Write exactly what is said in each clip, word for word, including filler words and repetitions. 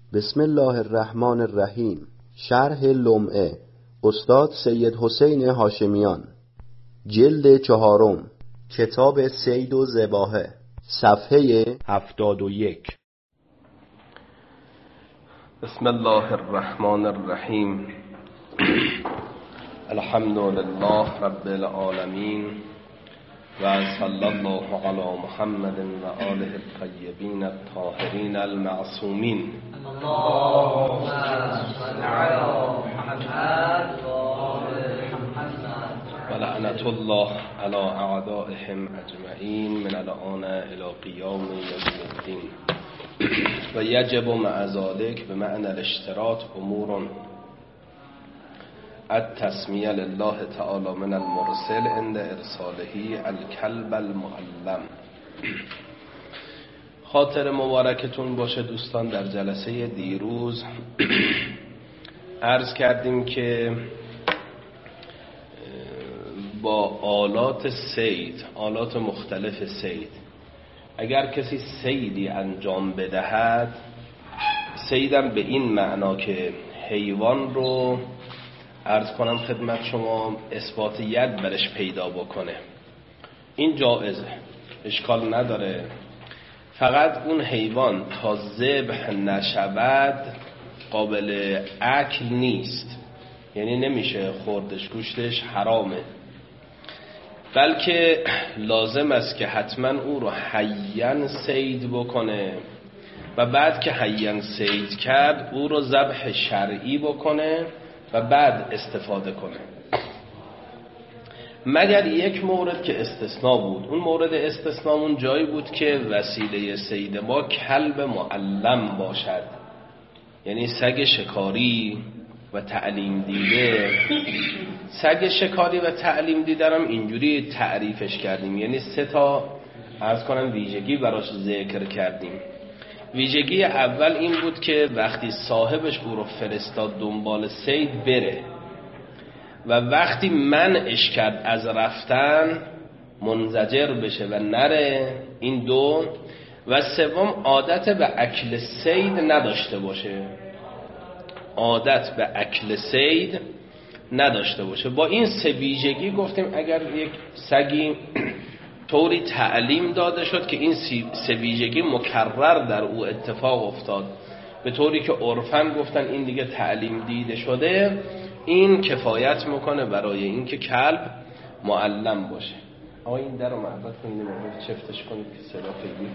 بسم الله الرحمن الرحیم. شرح لمعه استاد سید حسین هاشمیان، جلد چهارم، کتاب صید و ذباحه، صفحه هفتاد و یک. بسم الله الرحمن الرحیم. الحمد لله رب العالمین و صلی الله علی محمد و آله الطیبین الطاهرین المعصومین. اللهم صل علی محمد و آل محمد و لعنت الله علی اعدائهم اجمعین من الان الی قیام یوم الدین. و یجب مع ذلک بمعنى الاشتراط امور التسمیه لله تعالی من المرسل عند ارساله الکلب المعلم. خاطر مبارکتون باشه دوستان. در جلسه دیروز عرض کردیم که با آلات صید، آلات مختلف صید، اگر کسی صیدی انجام بدهد، صیدم به این معنا که حیوان رو عرض کنم خدمت شما اثبات ید برش پیدا بکنه، این جائزه، اشکال نداره. فقط اون حیوان تا ذبح نشود قابل اکل نیست، یعنی نمیشه خوردش، گوشتش حرامه، بلکه لازم است که حتما او رو حیاً صید بکنه و بعد که حیاً صید کرد او رو ذبح شرعی بکنه و بعد استفاده کنه. مگر یک مورد که استثناء بود. اون مورد استثناءمون جایی بود که وسیله صید ما کلب معلم باشد، یعنی سگ شکاری و تعلیم دیده. سگ شکاری و تعلیم دیده هم اینجوری تعریفش کردیم، یعنی سه تا عرض کنم ویژگی براش ذکر کردیم. ویژگی اول این بود که وقتی صاحبش او رو فرستاد دنبال صید بره و وقتی منعش کرد از رفتن منزجر بشه و نره، این دو. و سوم عادت به اکل صید نداشته باشه، عادت به اکل صید نداشته باشه. با این سه ویژگی گفتیم اگر یک سگی طوری تعلیم داده شد که این سه ویژگی مکرر در او اتفاق افتاد، به طوری که عرفاً گفتن این دیگه تعلیم دیده شده، این کفایت میکنه برای این که کلب معلم باشه. آقا این در رو محبت کنید، محبت چفتش کنید که صدا خیلی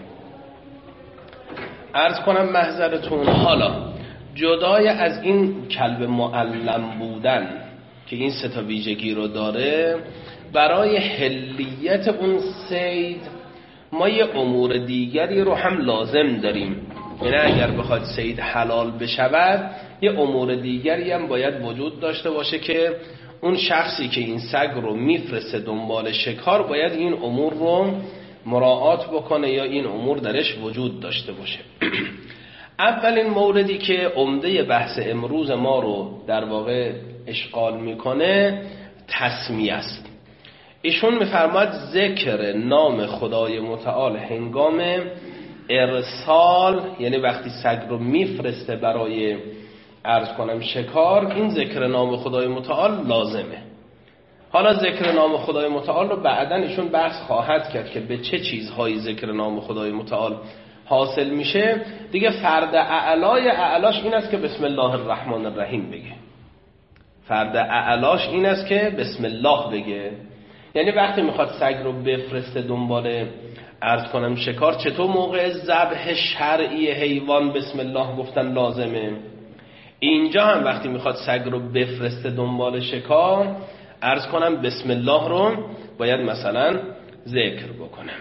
عرض کنم محضرتون. حالا جدای از این کلب معلم بودن که این سه تا ویژگی رو داره، برای حلیت اون صید ما یه امور دیگری رو هم لازم داریم. یعنی اگر بخواد صید حلال بشود یه امور دیگری هم باید وجود داشته باشه که اون شخصی که این سگ رو میفرسته دنبال شکار باید این امور رو مراعات بکنه یا این امور درش وجود داشته باشه. اولین موردی که عمده بحث امروز ما رو در واقع اشغال میکنه تسمیه است. ایشون میفرماید ذکر نام خدای متعال هنگام ارسال، یعنی وقتی سگ رو میفرسته برای عرض کنم شکار، این ذکر نام خدای متعال لازمه. حالا ذکر نام خدای متعال رو بعداً ایشون بحث خواهد کرد که به چه چیزهایی ذکر نام خدای متعال حاصل میشه. دیگه فرد اعلای اعلاش این است که بسم الله الرحمن الرحیم بگه. فرد اعلاش این است که بسم الله بگه. یعنی وقتی میخواد سگ رو بفرسته دنبال عرض کنم شکار، چطور موقع ذبح شرعی حیوان بسم الله گفتن لازمه، اینجا هم وقتی میخواد سگ رو بفرسته دنبال شکار عرض کنم بسم الله رو باید مثلا ذکر بکنه.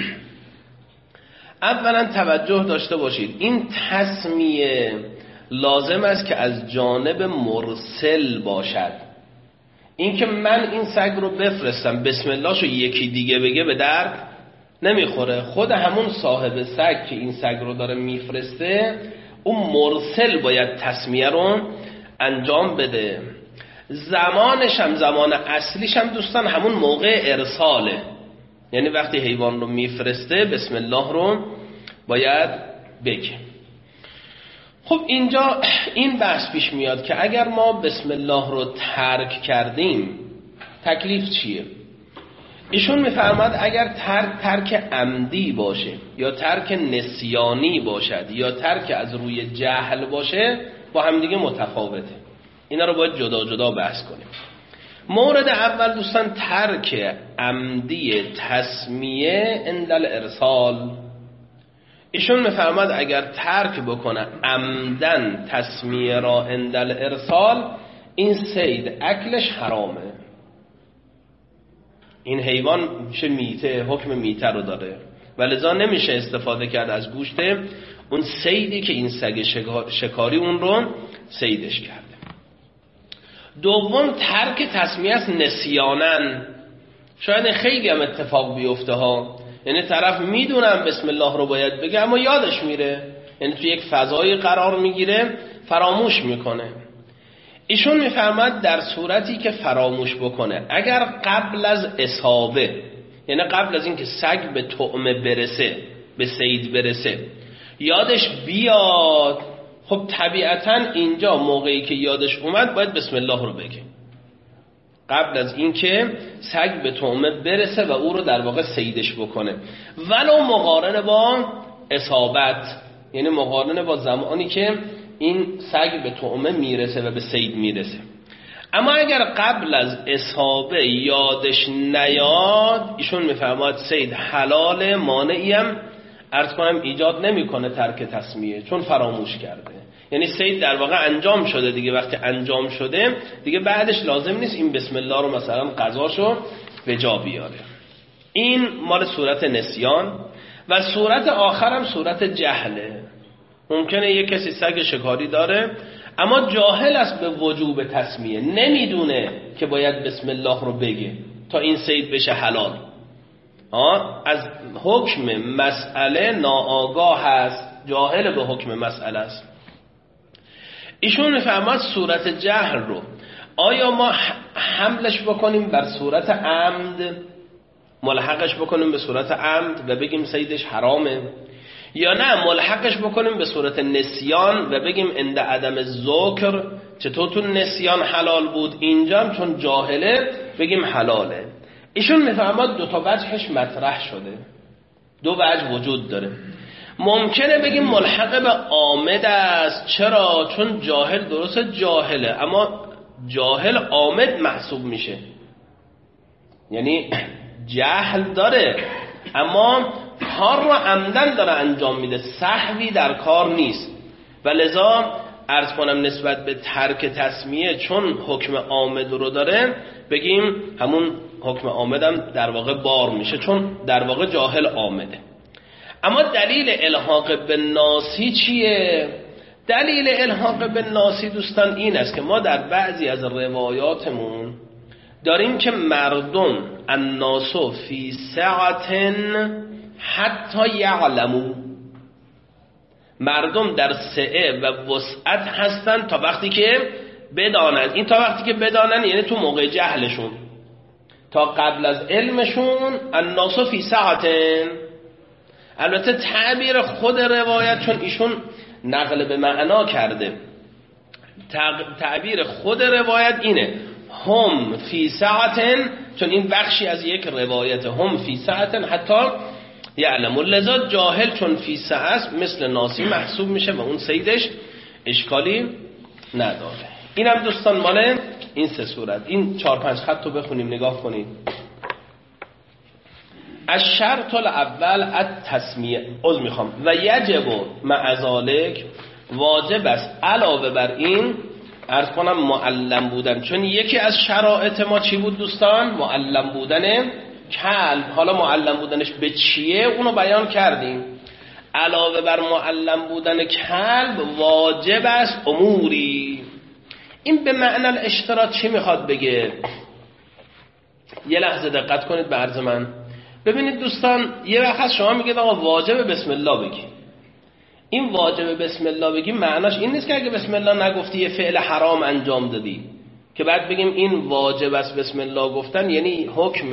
اولا توجه داشته باشید این تسمیه لازم است که از جانب مرسل باشد. این که من این سگ رو بفرستم بسم الله شو یکی دیگه بگه به درد نمیخوره. خود همون صاحب سگ که این سگ رو داره میفرسته اون مرسل باید تسمیه رو انجام بده. زمانش هم زمان اصلیش هم دوستان همون موقع ارساله، یعنی وقتی حیوان رو میفرسته بسم الله رو باید بگه. خب اینجا این بحث پیش میاد که اگر ما بسم الله رو ترک کردیم تکلیف چیه؟ ایشون میفرماد اگر ترک ترک عمدی باشه یا ترک نسیانی باشد یا ترک از روی جهل باشه با همدیگه متفاوته. اینا رو باید جدا جدا بحث کنیم. مورد اول دوستان ترک عمدی تسمیه عند الارسال. ایشون میفرماد اگر ترک بکنه عمدن تسمیه را عند الارسال این صید اکلش حرامه. این حیوان میشه میته، حکم میته رو داره و لذا نمیشه استفاده کرد از گوشت اون صیدی که این سگ شکاری اون رو صیدش کرده. دوم ترک تسمیه است نسیانن. شاید خیلی هم اتفاق بیفته ها، یعنی طرف میدونم بسم الله رو باید بگه اما یادش میره، یعنی تو یک فضایی قرار میگیره فراموش میکنه. ایشون میفرماد در صورتی که فراموش بکنه اگر قبل از اصابه، یعنی قبل از اینکه سگ به طعمه برسه، به صید برسه، یادش بیاد، خب طبیعتاً اینجا موقعی که یادش اومد باید بسم الله رو بگه قبل از اینکه سگ به طعمه برسه و او رو در واقع صیدش بکنه، ولو مقارنه با اصابت، یعنی مقارنه با زمانی که این سگ به طعمه میرسه و به صید میرسه. اما اگر قبل از اصابه یادش نیاد، ایشون میفرماد صید حلال، مانعی هم عرض کنم ایجاد نمیکنه ترک تسمیه، چون فراموش کرده. یعنی صید در واقع انجام شده دیگه، وقتی انجام شده دیگه بعدش لازم نیست این بسم الله رو مثلا قضاشو به جا بیاره. این مال صورت نسیان. و صورت آخر هم صورت جهله. ممکنه یک کسی سگ شکاری داره اما جاهل است به وجوب تسمیه، نمیدونه که باید بسم الله رو بگه تا این صید بشه حلال. آه از حکم مسئله ناآگاه هست، جاهل به حکم مسئله است. ایشون میفهمد صورت جهل رو آیا ما حملش بکنیم بر صورت عمد، ملحقش بکنیم به صورت عمد و بگیم صیدش حرامه، یا نه ملحقش بکنیم به صورت نسیان و بگیم عند عدم ذکر چطور تو نسیان حلال بود اینجا هم چون جاهله بگیم حلاله. ایشون میفهمد دو تا وجهش مطرح شده، دو وجه وجود داره. ممکنه بگیم ملحق به عامد است. چرا؟ چون جاهل درسته جاهله اما جاهل عامد محسوب میشه، یعنی جهل داره اما کار رو عمدن داره انجام میده، سهوی در کار نیست. و لذا عرض کنم نسبت به ترک تسمیه چون حکم عامد رو داره بگیم همون حکم عامدم در واقع بار میشه، چون در واقع جاهل عامده. اما دلیل الحاق به ناسی چیه؟ دلیل الحاق به ناسی دوستان این است که ما در بعضی از روایاتمون داریم که مردم الناسو فی سعة حتی یعلمو، مردم در سعه و وسعت هستن تا وقتی که بدانند. این تا وقتی که بدانند یعنی تو موقع جهلشون، تا قبل از علمشون الناسو فی سعة. البته تعبیر خود روایت چون ایشون نقل به معنا کرده، تعبیر خود روایت اینه هم فی سعة، چون این بخشی از یک روایت هم فی سعة حتی یعلم. لذا جاهل چون فی سعة است مثل ناسی محسوب میشه و اون صیدش اشکالی نداره. این هم دوستان مال این سه صورت. این چهار پنج خط رو بخونیم نگاه کنید. از شرط الاول از تسمیه عذر میخوام و یجب مع ذالک، واجب است علاوه بر این عرض کنم معلم بودن، چون یکی از شرایط ما چی بود دوستان؟ معلم بودن کلب. حالا معلم بودنش به چیه اونو بیان کردیم. علاوه بر معلم بودن کلب واجب است اموری. این به معنی الاشتراط چی میخواد بگه؟ یه لحظه دقت کنید به عرض من. ببینید دوستان یه وقت شما میگید آقا واجب بسم الله بگی. این واجب بسم الله بگی معناش این نیست که اگه بسم الله نگفتی یه فعل حرام انجام دادی که بعد بگیم این واجب است بسم الله گفتن یعنی حکم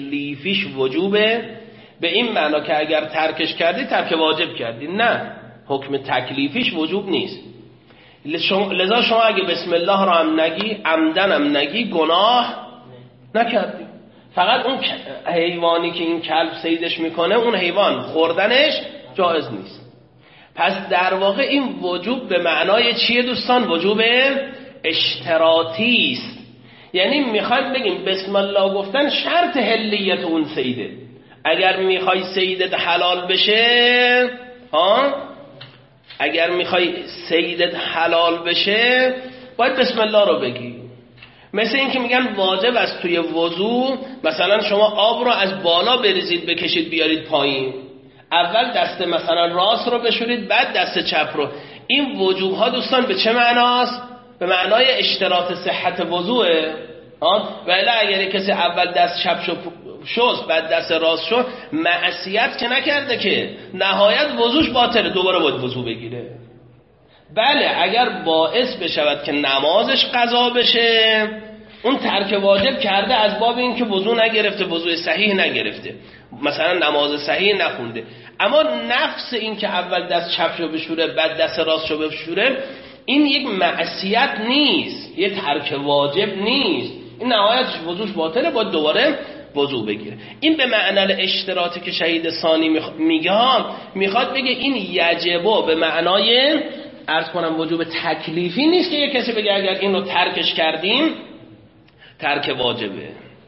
تکلیفیش وجوبه، به این معنا که اگر ترکش کردی ترک واجب کردی. نه، حکم تکلیفیش وجوب نیست. لذا شما اگه بسم الله رو هم نگی، عمدن هم نگی، گناه نکردی. فقط اون حیوانی که این کلب صیدش میکنه، اون حیوان خوردنش جایز نیست. پس در واقع این وجوب به معنای چیه دوستان؟ وجوب اشتراطی است. یعنی میخوایم بگیم بسم الله گفتن شرط حلیت اون صیده. اگر میخوای صیدت حلال بشه، ها اگر میخوای صیدت حلال بشه باید بسم الله رو بگی. مثل این که میگن واجب است توی وضو مثلا شما آب رو از بالا بریزید بکشید بیارید پایین، اول دست مثلا راست رو بشورید بعد دست چپ رو. این وجوب ها دوستان به چه معناست؟ به معنای اشتراط صحت وضوئه. و الا اگر کسی اول دست چپ شو شست بعد دست راست شو، معصیت که نکرده که، نهایت وضوش باطله، دوباره باید وضو بگیره. بله اگر باعث بشود که نمازش قضا بشه، اون ترک واجب کرده از باب این که وضو نگرفته، وضو صحیح نگرفته، مثلا نماز صحیح نخونده. اما نفس این که اول دست چپ شو بشوره بعد دست راست شو بشوره، این یک معصیت نیست، یک ترک واجب نیست، این نهایتش وضوش باطله، باید دوباره وضو بگیره. این به معنی اشتراطی که شهید ثانی میگه ها، میخواد بگه این یجبو به معنای عرض کنم وجوب تکلیفی نیست که یک کسی بگه اگر این رو ترکش کردیم ترک واجبه.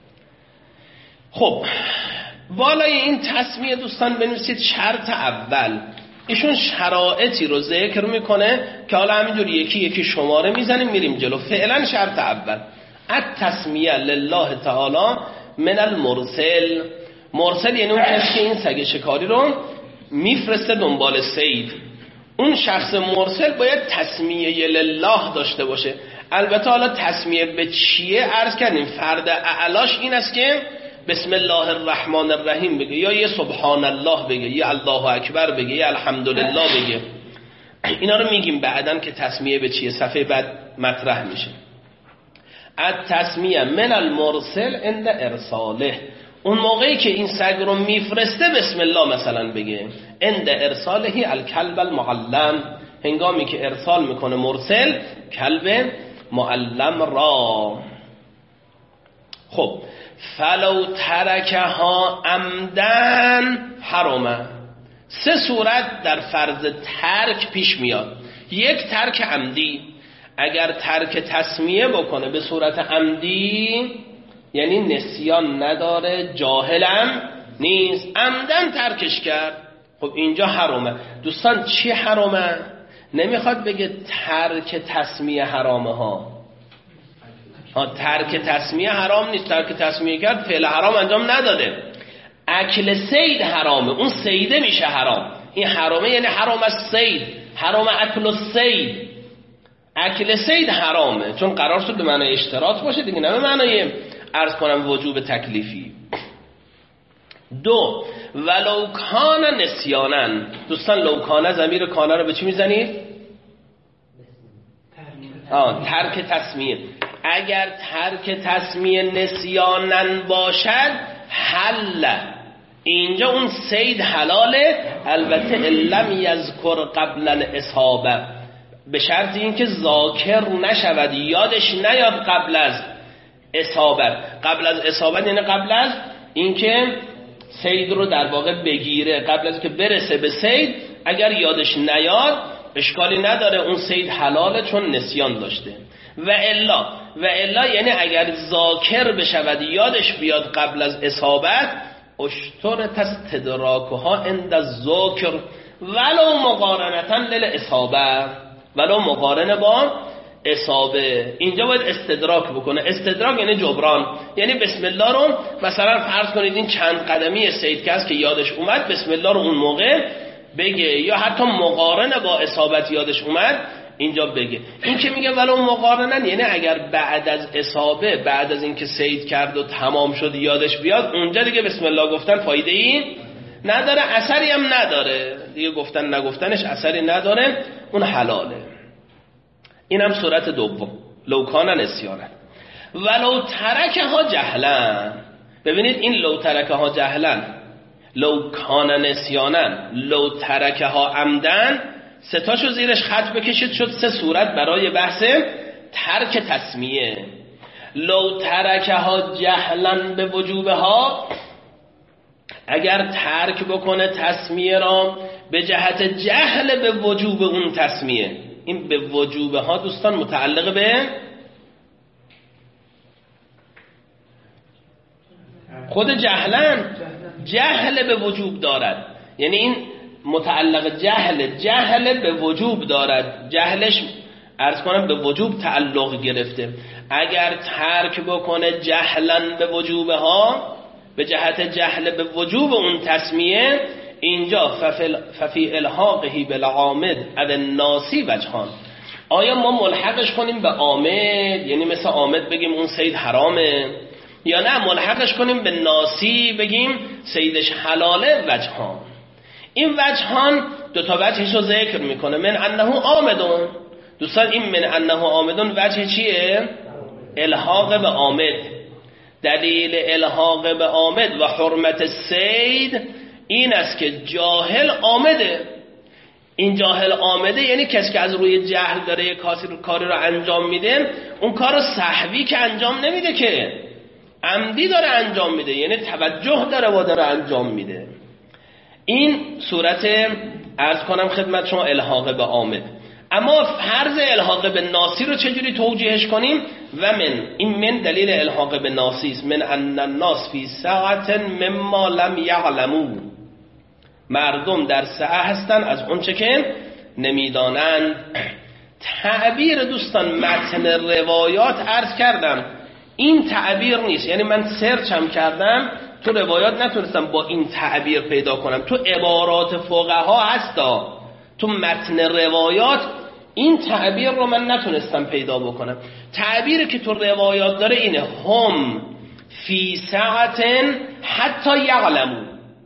خب بالای این تسمیه دوستان بنویسید شرط اول. ایشون شرایطی رو ذکر میکنه که حالا همینجور یکی یکی شماره میزنیم میریم جلو. فعلا شرط اول التسمیه لله تعالی من المرسل. مرسل یعنی اون کسی که این سگ شکاری رو میفرسته دنبال صید. اون شخص مرسل باید تسمیه لله داشته باشه. البته حالا تسمیه به چیه عرض کردیم، فرد اعلاش این است که بسم الله الرحمن الرحیم بگه، یا یه سبحان الله بگه، یا الله اکبر بگه، یا الحمدلله بگه. اینا رو میگیم بعدن که تسمیه به چیه، صفحه بعد مطرح میشه. التسمیه من المرسل عند ارساله. اون موقعی که این سگ رو میفرسته بسم الله مثلا بگه. عند ارساله الکلب المعلم، هنگامی که ارسال میکنه مرسل کلب معلم را. خب فلو ترکها عمدن حرمه. سه صورت در فرض ترک پیش میاد. یک ترک عمدی، اگر ترک تسمیه بکنه به صورت عمدی یعنی نسیان نداره، جاهلم نیست، عمدن ترکش کرد، خب اینجا حرامه. دوستان چی حرامه؟ نمیخواد بگه ترک تسمیه حرامه ها. ها ترک تسمیه حرام نیست، ترک تسمیه کرد فعل حرام انجام نداده. اکل سید حرامه، اون سیده میشه حرام. این حرامه یعنی حرام از سید، حرام اکل سید. اکل سید حرامه چون قرار شد به معنای اشتراط باشه دیگه، نه به معنای عرض کنم وجوب تکلیفی. دو ولو کان نسیانن. دوستان لو کان ضمیر کانه رو به چی میزنید؟ آه ترک تسمیه. اگر ترک تسمیه نسیانن باشد حل، اینجا اون سید حلاله، البته لم یذکر قبل الاصابه، به شرط اینکه ذاکر نشود، یادش نیاد قبل از اصابت. قبل از اصابت یعنی قبل از اینکه سید رو در واقع بگیره، قبل از که برسه به سید اگر یادش نیاد اشکالی نداره، اون سید حلاله چون نسیان داشته. و الا و الا یعنی اگر ذاکر بشود، یادش بیاد قبل از اصابت، اشترط استدراکها عند الذکر ولو مقارنتا للاصابه، ولو مقارنه با اصابه. اینجا باید استدراک بکنه. استدراک یعنی جبران، یعنی بسم الله رو مثلا فرض کنید این چند قدمی سید که که یادش اومد بسم الله رو اون موقع بگه، یا حتی مقارنه با اصابت یادش اومد اینجا بگه. این که میگه ولو مقارنن یعنی اگر بعد از اصابه، بعد از اینکه سید کرد و تمام شد یادش بیاد، اونجا دیگه بسم الله گفتن فایده ای نداره، اثری هم نداره دیگه، گفتن نگفتنش اثری نداره، اون حلاله. اینم صورت دوم لو کان نسیانن. ولو ترکها جهلن. ببینید این لو ترکها جهلن، لو کان نسیانن، لو ترکها عمدن، سه تاشو زیرش خط بکشید، شد سه صورت برای بحث ترک تسمیه. لو ترکها جهلا به وجوبها، اگر ترک بکنه تسمیه را به جهت جهل به وجوب اون تسمیه. این به وجوبها دوستان متعلق به خود جهلن، جهل به وجوب دارد، یعنی این متعلق جهل، جهل به وجوب دارد، جهلش عرض کنم به وجوب تعلق گرفته. اگر ترک بکنه جهلن به وجوبها، به جهت جهل به وجوب اون تسمیه، اینجا ففی الحاقه بالعامد او الناسی وجهان. آیا ما ملحقش کنیم به عامد، یعنی مثل عامد بگیم اون صید حرامه، یا نه ملحقش کنیم به ناسی بگیم صیدش حلاله؟ وجهان. این وجهان دو تا وجهش رو ذکر میکنه. من انه عامدون، دوستان این من انه عامدون وجه چیه؟ الحاق به عامد. دلیل الحاق به عامد و حرمت صید این است که جاهل عامده. این جاهل عامده یعنی کسی که از روی جهل داره یک کاری رو انجام میده، اون کار رو سهوی که انجام نمیده، که عمدی داره انجام میده، یعنی توجه داره و داره انجام میده. این صورت عرض کنم خدمت شما الحاق به عامد. اما فرض الحاق به ناسی رو چجوری توجیهش کنیم؟ و من، این من دلیل الحاق به ناسی است. من ان الناس فی ساعت مما لم یعلموا، مردم در سعه هستن از اون چه که نمیدانند. تعبیر دوستان متن روایات عرض کردم این تعبیر نیست، یعنی من سرچ هم کردم تو روایات نتونستم با این تعبیر پیدا کنم، تو عبارات فقها هستا، تو متن روایات این تعبیر رو من نتونستم پیدا بکنم. تعبیری که تو روایات داره اینه هم فی ساعت حتی یعلمو،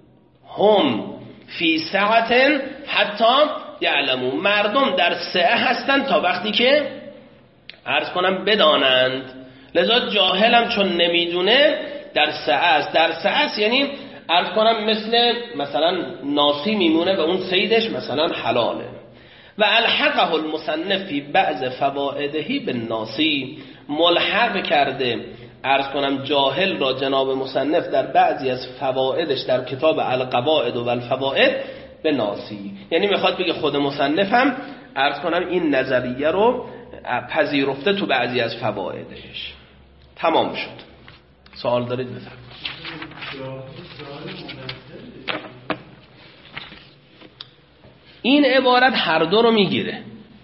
هم فی ساعت حتی یعلمو، مردم در سعه هستن تا وقتی که عرض کنم بدانند. لذا جاهلم چون نمیدونه در سعه است. در سعه است یعنی عرض کنم مثل مثلا ناسی میمونه و اون صیدش مثلا حلاله. و الحقه المصنف فی بعض فوائدهی به ناسی، ملحق کرده عرض کنم جاهل را جناب مصنف در بعضی از فوائدش در کتاب القواعد و الفوائد به ناسی، یعنی میخواد بگه خود مصنف هم عرض کنم این نظریه رو پذیرفته تو بعضی از فوائدش. تمام شد. سوال دارید بفرمایید. این عبارت هر دو رو میگیره،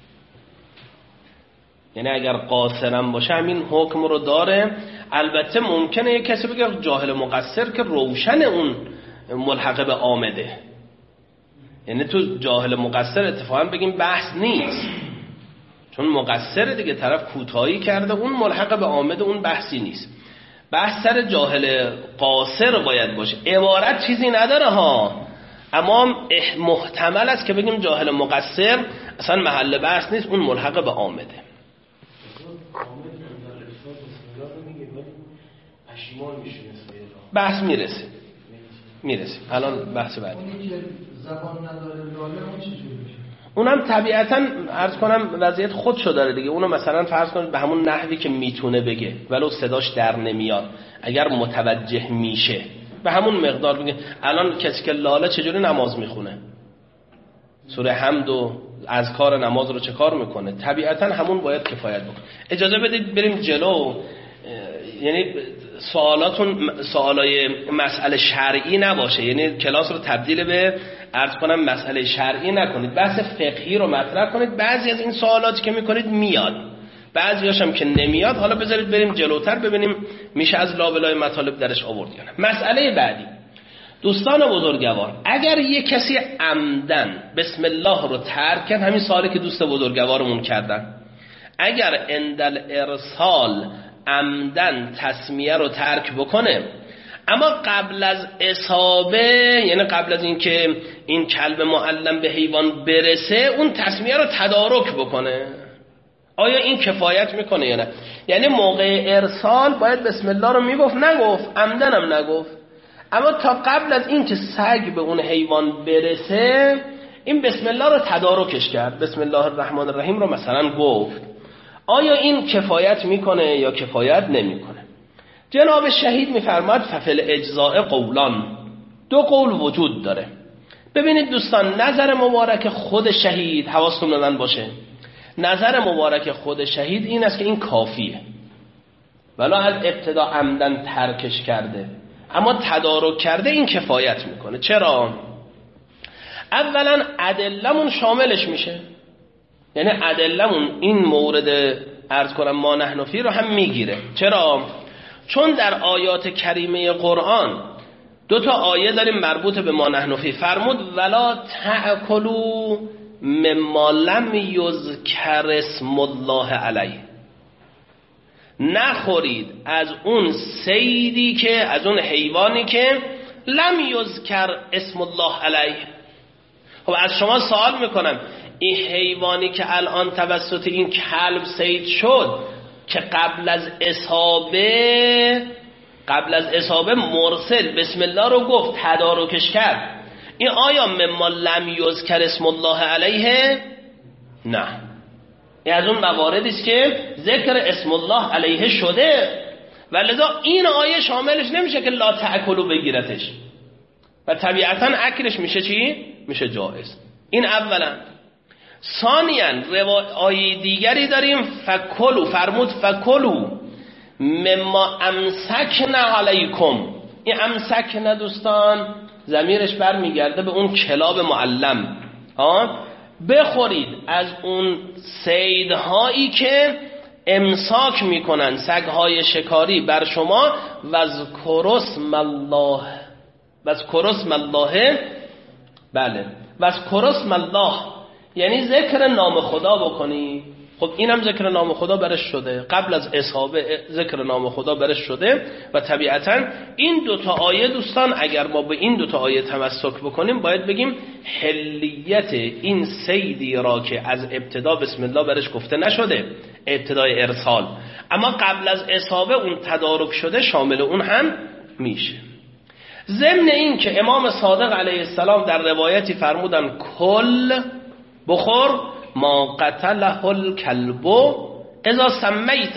یعنی اگر قاصرم باشه همین حکم رو داره. البته ممکنه یک کسی بگه جاهل مقصر که روشن اون ملحق به عامده، یعنی تو جاهل مقصر اتفاقا بگیم بحث نیست، چون مقصر دیگه طرف کوتاهی کرده، اون ملحق به عامده اون بحثی نیست. بحث سر جاهل قاصر باید باشه. عبارت چیزی نداره ها، اما محتمل است که بگیم جاهل مقصر اصلا محل بحث نیست، اون ملحق به عامده. بحث میرسه میرسه الان بحث بعدی. زبان نداره لاله اون چجوری میشه؟ اونم طبیعتاً عرض کنم وضعیت خودشو داره دیگه. اونو مثلا فرض کنید به همون نحوی که میتونه بگه ولو صداش در نمیاد، اگر متوجه میشه به همون مقدار بگه. الان کسی که لاله چجوری نماز میخونه، سوره حمد و اذکار نماز رو چه کار میکنه، طبیعتاً همون باید کفایت بکنه. اجازه بدید بریم جلو. یعنی سوالاتون سوالای مسئله شرعی نباشه، یعنی کلاس رو تبدیل به عرض کنم مسئله شرعی نکنید، بحث فقهی رو مطرح کنید. بعضی از این سوالاتی که میکنید میاد، بعضیاش هم که نمیاد حالا بذارید بریم جلوتر ببینیم میشه از لابلای مطالب درش آورد یا نه. مسئله بعدی دوستان بزرگوار، اگر یک کسی عمدن بسم الله رو ترک کرد، همین سوالی که دوست بزرگوارمون کردن، اگر اندل ارسال عمدن تسمیه رو ترک بکنه، اما قبل از اصابه، یعنی قبل از اینکه این کلب معلم به حیوان برسه، اون تسمیه رو تدارک بکنه، آیا این کفایت میکنه یا نه؟ یعنی موقع ارسال باید بسم الله رو میگفت، نگفت، عمدن هم نگفت، اما تا قبل از اینکه سگ به اون حیوان برسه این بسم الله رو تدارکش کرد، بسم الله الرحمن الرحیم رو مثلا گفت، آیا این کفایت میکنه یا کفایت نمیکنه؟ جناب شهید میفرماد ففل اجزاء قولان، دو قول وجود داره. ببینید دوستان، نظر مبارک خود شهید، حواستون به من باشه، نظر مبارک خود شهید این است که این کافیه، ولی از ابتدا عمدن ترکش کرده اما تدارک کرده، این کفایت میکنه. چرا؟ اولا ادلمون شاملش میشه، یعنی ادلمون این مورد عرض کنم ما نحن فی رو هم میگیره. چرا؟ چون در آیات کریمه قرآن دو تا آیه داریم مربوط به ما نحن فی. فرمود ولا تأکلوا مما لم یذکر اسم الله علیه، نخورید از اون صیدی که، از اون حیوانی که لم یذکر اسم الله علیه. خب از شما سوال میکنم، این حیوانی که الان توسط این کلب صید شد که قبل از اصابه قبل از اصابه مرسل بسم الله رو گفت، تدارکش کرد، این آیا مما لم یذکر اسم الله علیه؟ نه، این از اون مواردی است که ذکر اسم الله علیه شده و لذا این آیه شاملش نمیشه که لا تأکلوا بگیرتش و طبیعتا اکلش میشه چی؟ میشه جائز. این اولا. ثانیاً آیه دیگری داریم فکلوا، فرمود فکلوا مما امسکن علیکم. این امسکن دوستان ضمیرش برمیگرده به اون کلاب معلم. ها، بخورید از اون صیدهایی که امساک میکنن، سگهای شکاری بر شما، واذکروا اسم الله، واذکروا اسم الله، بله واذکروا اسم الله یعنی ذکر نام خدا بکنی. خب اینم ذکر نام خدا برش شده، قبل از اصابه ذکر نام خدا برش شده و طبیعتا این دوتا آیه دوستان اگر ما به این دوتا آیه تمسک بکنیم باید بگیم حلیت این صیدی را که از ابتدا بسم الله برش گفته نشده، ابتدای ارسال، اما قبل از اصابه اون تدارک شده، شامل اون هم میشه. ضمن این که امام صادق علیه السلام در روایتی فرمودن کل، بخور ما قتله الکلب اذا سمیت،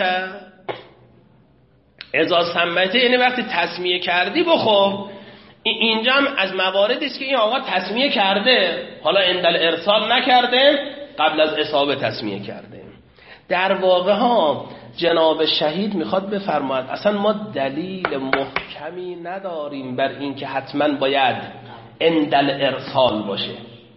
اذا سمیت یعنی وقتی تسمیه کردی بخور. اینجا هم از مواردی است که این آقا تسمیه کرده، حالا اندل ارسال نکرده، قبل از اصابه تسمیه کرده. در واقع ها جناب شهید میخواد بفرماید اصلا ما دلیل محکمی نداریم بر این که حتما باید اندل ارسال باشه.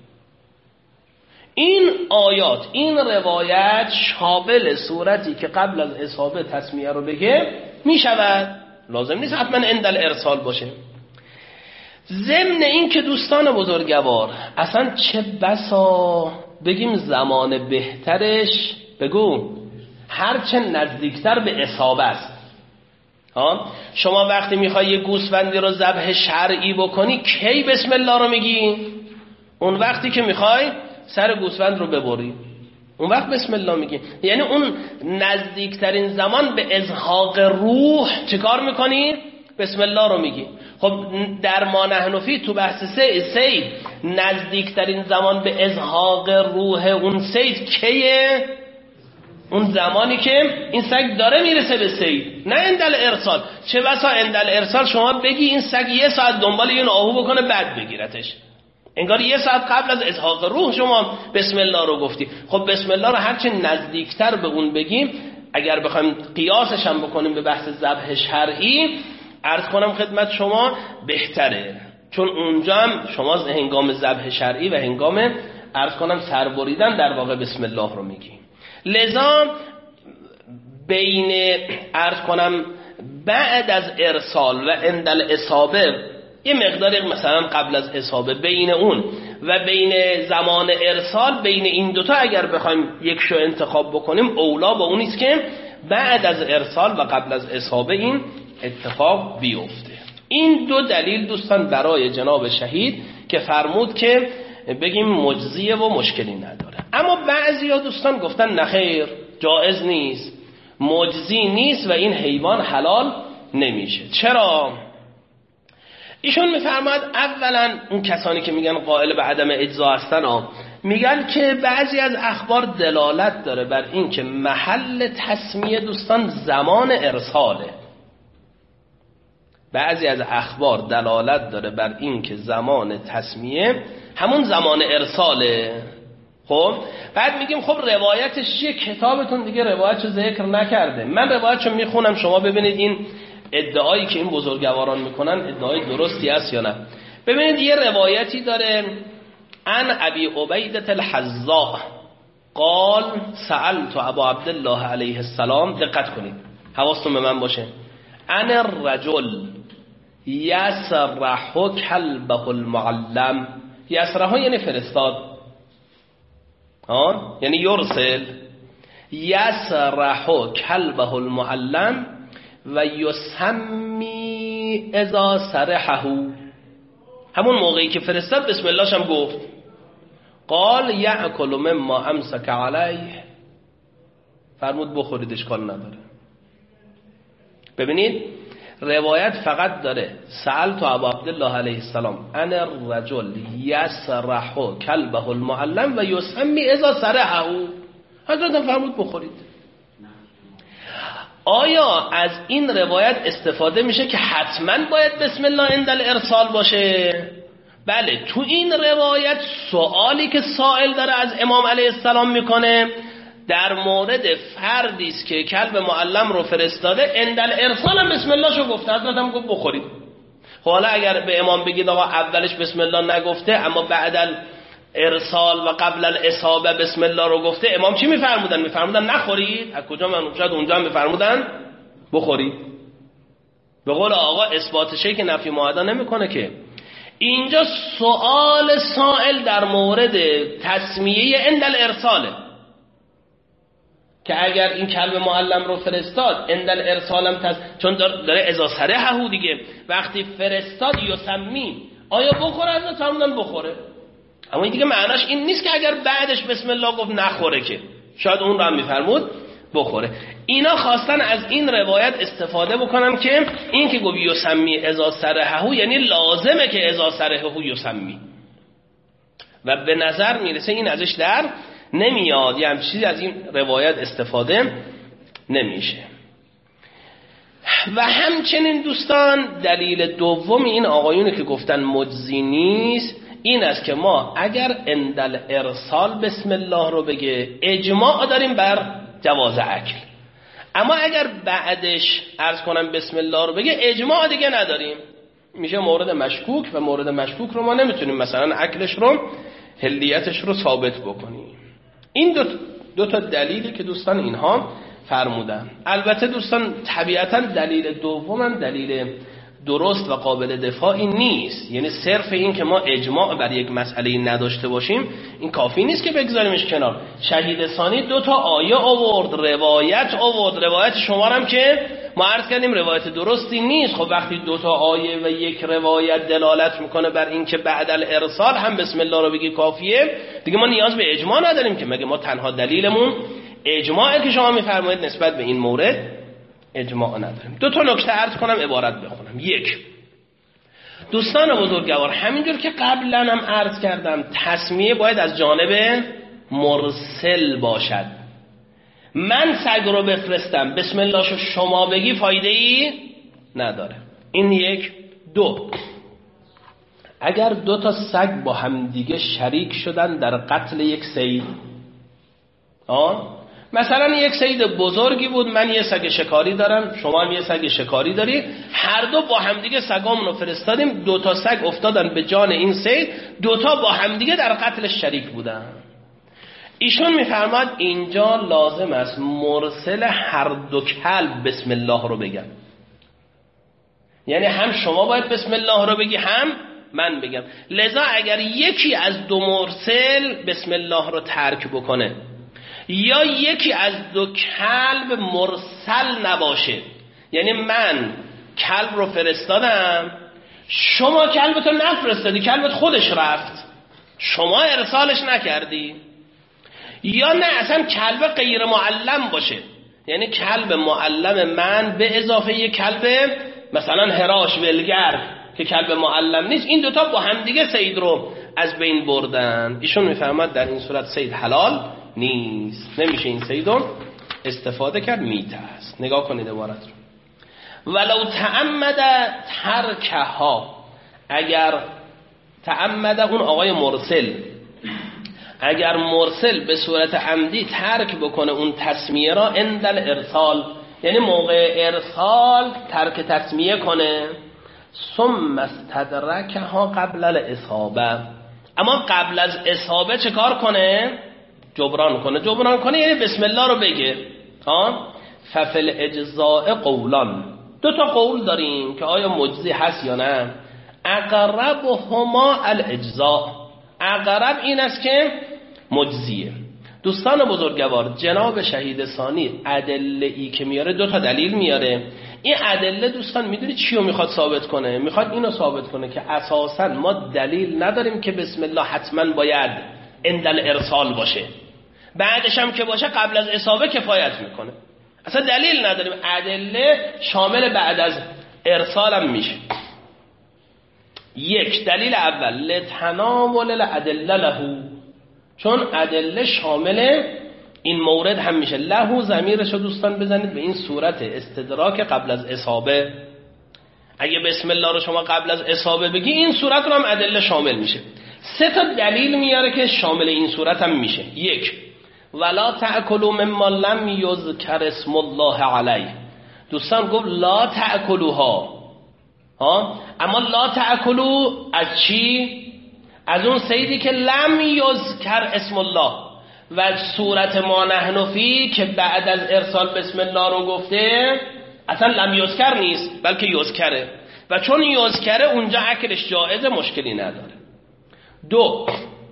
این آیات، این روایت شامل صورتی که قبل از اصابه تسمیه رو بگه میشود، لازم نیست حتما اندل ارسال باشه. ضمن این که دوستان بزرگوار اصلا چه بسا بگیم زمان بهترش، بگو هرچه نزدیکتر به اصابه است. ها، شما وقتی میخوای یه گوسفندی رو ذبح شرعی بکنی کی بسم الله رو میگی؟ اون وقتی که میخوای سر گوسفند رو ببری، اون وقت بسم الله میگی. یعنی اون نزدیکترین زمان به ازهاق روح چه کار میکنی؟ بسم الله رو میگی. خب در ما نحن فی تو بحث سید نزدیکترین زمان به ازهاق روح اون سید کیه؟ اون زمانی که این سگ داره میرسه به سید، نه اندل ارسال. چه بسا اندل ارسال شما بگی این سگ یه ساعت دنبال این آهو بکنه بعد بگیرتش، انگار یه ساعت قبل از ازهاق روح شما بسم الله رو گفتی. خب بسم الله رو هرچه نزدیکتر به اون بگیم، اگر بخوایم قیاسش هم بکنیم به بحث ذبح شرعی، عرض کنم خدمت شما بهتره، چون اونجا هم شما هنگام ذبح شرعی و هنگام عرض کنم سربریدن در واقع بسم الله رو میگیم. لذا بین عرض کنم بعد از ارسال و اندل اصابه یه مقدار مثلا قبل از اصابه، بین اون و بین زمان ارسال، بین این دوتا اگر بخوایم یک شو انتخاب بکنیم اولا با اونیست که بعد از ارسال و قبل از اصابه این اتفاق بیفته. این دو دلیل دوستان برای جناب شهید که فرمود که بگیم مجزیه و مشکلی نداره. اما بعضی ها دوستان گفتن نخیر، جائز نیست، مجزی نیست و این حیوان حلال نمیشه. چرا؟ ایشون میفرماید اولا اون کسانی که میگن قائل به عدم اجزا هستن ها میگن که بعضی از اخبار دلالت داره بر این که محل تسمیه دوستان زمان ارساله. بعضی از اخبار دلالت داره بر این که زمان تسمیه همون زمان ارساله. خب بعد میگیم خب روایتش چیه؟ کتابتون دیگه روایتشو ذکر نکرده. من روایتشو میخونم شما ببینید این ادعایی که این بزرگواران میکنن ادعای درستی است یا نه. ببینید یه روایتی داره عن ابی عبیدة الحذاء قال سألت ابا عبدالله علیه السلام، دقت کنید حواستون به من باشه، عن الرجل یسرح کلبه المعلم. یسرح یعنی فرستاد، ها یعنی یرسل. یسرح کلبه المعلم و یسمی اذا سرحه، همون موقعی که فرستاد بسم الله هم گفت. قال یأکل مما امسک علیه، فرمود بخورید اشکال نداره. ببینید روایت فقط داره سألت ابا عبدالله علیه السلام عن الرجل یسرح کلبه المعلم و یسمی اذا سرحه، حضرت فرمود بخورید. آیا از این روایت استفاده میشه که حتما باید بسم الله عند الارسال باشه؟ بله، تو این روایت سوالی که سائل داره از امام علیه السلام میکنه در مورد فردی است که کلب معلم رو فرستاده، عند الارسال هم بسم الله شو گفته، حضرت هم گفت بخورید. خب حالا اگر به امام بگید آقا اولش بسم الله نگفته اما بعد ارسال و قبل الاصابه بسم الله رو گفته، امام چی میفرمودن؟ میفرمودن نخورید. از کجا من شاید اونجا هم میفرمودن بخورید. به قول آقا اثبات شی که نفی معادا نمیکنه که. اینجا سوال سائل در مورد تسمیه عند الارساله که اگر این کلب معلم رو فرستاد عند الارسال هم تس... چون داره اذا سرحه دیگه، وقتی فرستاد یسمی آیا بخوره؟ از فرمودن بخوره. اما این دیگه معناش این نیست که اگر بعدش بسم الله گفت نخوره، که شاید اون رو هم میفرمود بخوره. اینا خواستن از این روایت استفاده بکنم که این که گفت یسمی اذا سرحه یعنی لازمه که اذا سرحه یسمی، و به نظر میرسه این ازش در نمیاد، یه هم چیزی از این روایت استفاده نمیشه. و همچنین دوستان دلیل دوم این آقایونی که گفتن مجزی نیست این است که ما اگر عند الارسال بسم الله رو بگه اجماع داریم بر جواز اکل، اما اگر بعدش عرض کنم بسم الله رو بگه اجماع دیگه نداریم، میشه مورد مشکوک و مورد مشکوک رو ما نمیتونیم مثلا اکلش رو حلیتش رو ثابت بکنیم. این دو, دو تا دلیلی که دوستان اینها فرمودن. البته دوستان طبیعتا دلیل دومم دلیل درست و قابل دفاعی نیست، یعنی صرف این که ما اجماع بر یک مسئله نداشته باشیم این کافی نیست که بگذاریمش کنار. شهید ثانی دو تا آیه آورد، روایت آورد، روایت شما هم که ما عرض کردیم روایت درستی نیست. خب وقتی دو تا آیه و یک روایت دلالت میکنه بر این که بعد الارسال هم بسم الله رو بگی کافیه، دیگه ما نیاز به اجماع نداریم که، مگه ما تنها دلیلمون اجماعه که شما میفرمایید نسبت به این مورد اجماع نداریم. دو تا نکته عرض کنم عبارت بخونم. یک، دوستان بزرگوار همینجور که قبلا هم عرض کردم تسمیه باید از جانب مرسل باشد. من سگ رو بفرستم بسم الله شو شما بگی فایده ای نداره. این یک. دو، اگر دو تا سگ با همدیگه شریک شدن در قتل یک صید، آه مثلا یک صید بزرگی بود، من یه سگ شکاری دارم، شما هم یه سگ شکاری داری، هر دو با همدیگه سگامون رو فرستادیم، دو تا سگ افتادن به جان این صید، دو تا با همدیگه در قتلش شریک بودن. ایشون میفرماد اینجا لازم است مرسل هر دو کلب بسم الله رو بگن، یعنی هم شما باید بسم الله رو بگی هم من بگم. لذا اگر یکی از دو مرسل بسم الله رو ترک بکنه یا یکی از دو کلب مرسل نباشه، یعنی من کلب رو فرستادم شما کلبتو نفرستادی، کلبت خودش رفت شما ارسالش نکردی، یا نه اصلا کلب غیر معلم باشه، یعنی کلب معلم من به اضافه یک کلب مثلا هراش ولگر که کلب معلم نیست، این دوتا با همدیگه صید رو از بین بردن. ایشون میفهمد در این صورت صید حلال نیست، نمیشه این صید رو استفاده کرد، میته است. نگاه کنید عبارت رو. ولو تعمد ترکها، اگر تعمد اون آقای مرسل، اگر مرسل به صورت عمدی ترک بکنه اون تسمیه را اندل ارسال، یعنی موقع ارسال ترک تسمیه کنه، ثم استدرکها قبل الاصابه، اما قبل از اصابه چه کار کنه؟ جبران کنه. جبران کنه یعنی بسم الله رو بگه. ها ففل اجزاء قولان، دو تا قول داریم که آیا مجزی هست یا نه. اقربهما الاجزاء، اقرب این است که مجزیه. دوستان بزرگوار، جناب شهید ثانی ادله ای که میاره دو تا دلیل میاره. این ادله دوستان میدونید چی رو میخواد ثابت کنه؟ میخواد اینو ثابت کنه که اساسا ما دلیل نداریم که بسم الله حتما باید اندل ارسال باشه، بعدش هم که باشه قبل از اصابه کفایت میکنه. اصلا دلیل نداریم، ادله شامل بعد از ارسال هم میشه. یک دلیل اول لتناول الادله له، چون ادله شامل این مورد هم میشه. له ضمیرشو دوستان بزنید به این صورت استدراک قبل از اصابه. اگه بسم الله رو شما قبل از اصابه بگی این صورت رو هم ادله شامل میشه. سه تا دلیل میاره که شامل این صورت هم میشه. یک، ولا تأکلوا مما لم یذکر اسم الله علیه. دوستان گفت لا تأکلوها، ها، اما لا تأکلوا از چی؟ از اون صیدی که لم یذکر اسم الله. و صورت ما نحن فی که بعد از ارسال بسم الله رو گفته اصلا لم یذکر نیست بلکه یذکره، و چون یذکره اونجا اکلش جایزه، مشکلی نداره. دو،